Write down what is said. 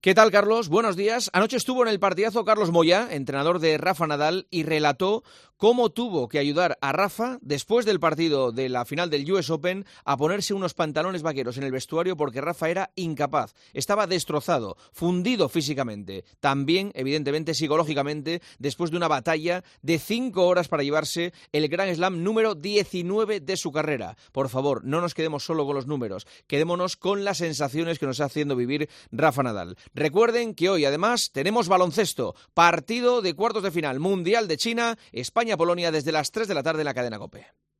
¿Qué tal, Carlos? Buenos días. Anoche estuvo en el partidazo Carlos Moyá, entrenador de Rafa Nadal, y relató cómo tuvo que ayudar a Rafa, después del partido de la final del US Open, a ponerse unos pantalones vaqueros en el vestuario porque Rafa era incapaz. Estaba destrozado, fundido físicamente, también, evidentemente, psicológicamente, después de una batalla de 5 horas para llevarse el Grand Slam número 19 de su carrera. Por favor, no nos quedemos solo con los números, quedémonos con las sensaciones que nos está haciendo vivir Rafa Nadal. Recuerden que hoy, además, tenemos baloncesto, partido de cuartos de final, Mundial de China, España-Polonia desde las 3 de la tarde en la cadena COPE.